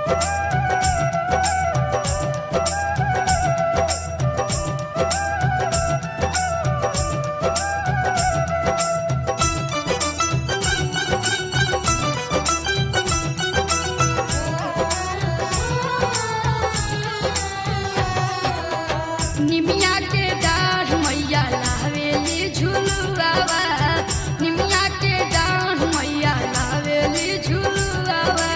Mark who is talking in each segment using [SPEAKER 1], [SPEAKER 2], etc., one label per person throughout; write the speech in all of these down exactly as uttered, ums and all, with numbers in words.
[SPEAKER 1] निमिया के डाढ़ मैया लावेली झुलुआवा, निमिया के डाढ़ मैया लावेली झुलुआवा।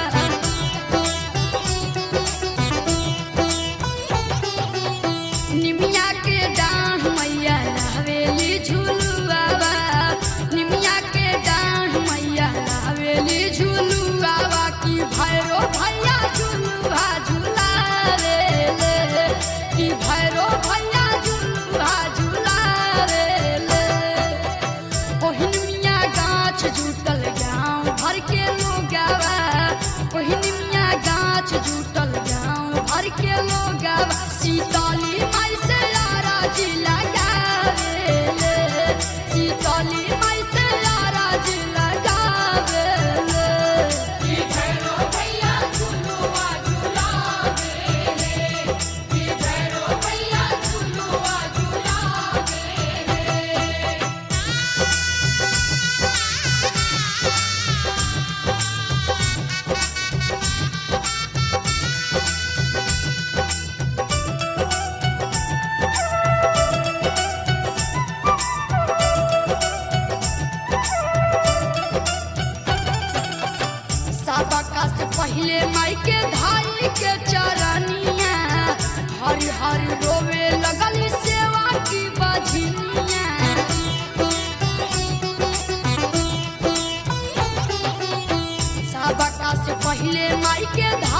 [SPEAKER 1] निमिया के डाढ़ मैया लावेली झुलुआवा, निमिया के डाढ़ मैया लावेली झुलुआवा। की भैरो भैया झुलुआ झुलावे ले, की भैरो भैया झुलुआ झुलावे ले। ओहिन मिया गाछ जुटल गाँव भर के लोगावा, ओहिन मिया गाछ जुटल गाँव भर के लोगावा। सीताली माई से लारा जी लगावे ले, सीताली माई से लारा जी लगावे ले। की भैरो भैया झुलुआ झुलावे ले, की भैरो भैया झुलुआ झुलावे ले। सबका से पहले माई के धाई के चरनिया, हरि हरि रोवे लगली सेवा की बजनिया। सबका से पहले माई के